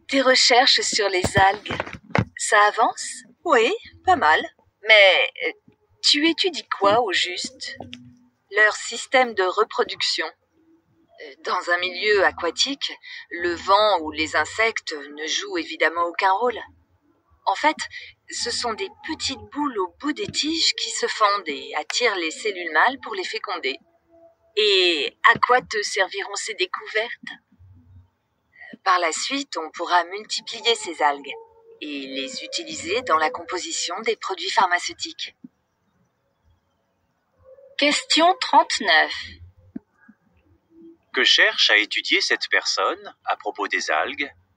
Tes recherches sur les algues, ça avance? Oui, pas mal. Mais tu étudies quoi au juste? Leur système de reproduction. Dans un milieu aquatique, le vent ou les insectes ne jouent évidemment aucun rôle. En fait, ce sont des petites boules au bout des tiges qui se fendent et attirent les cellules mâles pour les féconder. Et à quoi te serviront ces découvertes? Par la suite, on pourra multiplier ces algues et les utiliser dans la composition des produits pharmaceutiques. Question 39. Que cherche à étudier cette personne à propos des algues?